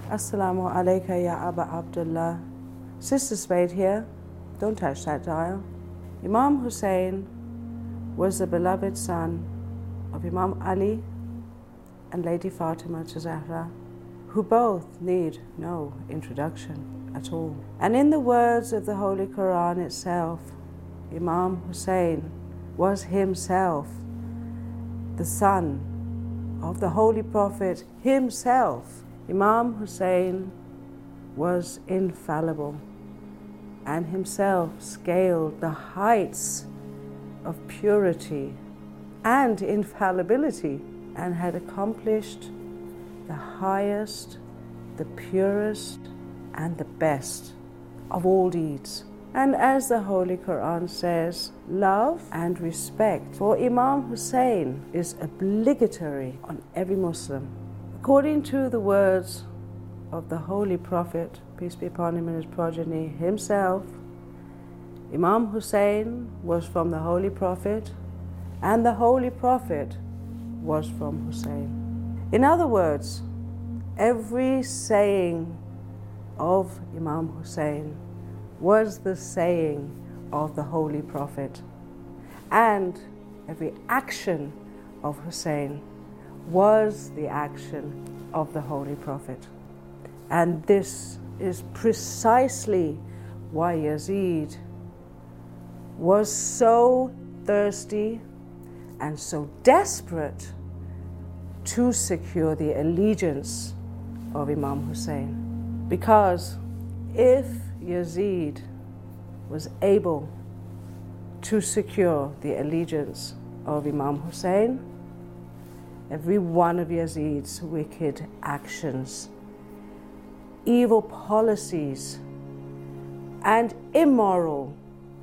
Assalamu alaikum ya Aba Abdullah. Sister Spade here. Don't touch that dial. Imam Hussein was the beloved son of Imam Ali and Lady Fatima Zahra, who both need no introduction at all. And in the words of the Holy Quran itself, Imam Hussein was himself the son of the Holy Prophet himself. Imam Hussein was infallible and himself scaled the heights of purity and infallibility and had accomplished the highest, the purest, and the best of all deeds. And as the Holy Quran says, love and respect for Imam Hussein is obligatory on every Muslim. According to the words of the Holy Prophet, peace be upon him and his progeny himself, Imam Hussein was from the Holy Prophet, and the Holy Prophet was from Hussein. In other words, every saying of Imam Hussein was the saying of the Holy Prophet, and every action of Hussein was the action of the Holy Prophet. And this is precisely why Yazid was so thirsty and so desperate to secure the allegiance of Imam Hussein. Because if Yazid was able to secure the allegiance of Imam Hussein, every one of Yazid's wicked actions, evil policies, and immoral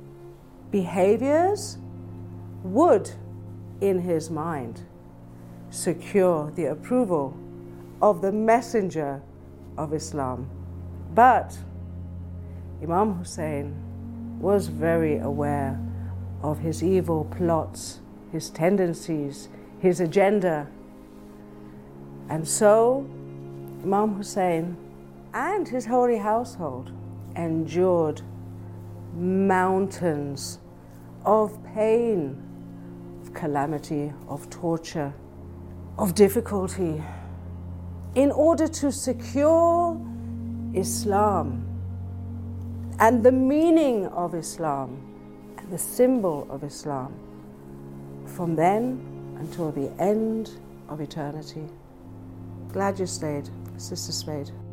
behaviors would, in his mind, secure the approval of the messenger of Islam. But Imam Hussein was very aware of his evil plots, his tendencies, his agenda. And so Imam Hussein and his holy household endured mountains of pain, of calamity, of torture, of difficulty, in order to secure Islam and the meaning of Islam and the symbol of Islam from then until the end of eternity. Glad you stayed, Sister Spade.